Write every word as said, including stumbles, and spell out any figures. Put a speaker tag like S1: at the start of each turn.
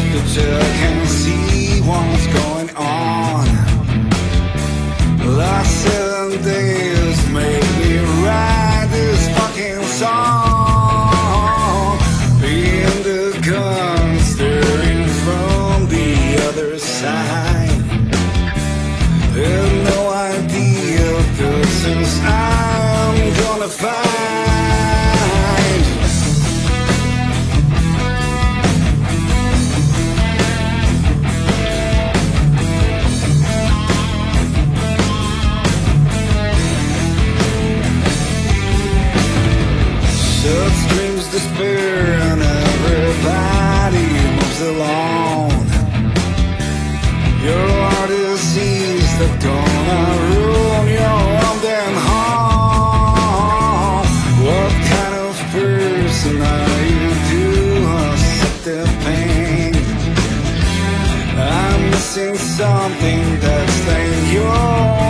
S1: picture can see what's going on. Last seven days made me write this fucking song. In the gun staring from the other side. Have no idea of persons I'm gonna find. Such dreams despair and everybody moves along. Your heart is disease that's gonna ruin your own damn home. What kind of person are you to accept the pain? I'm missing something that's in your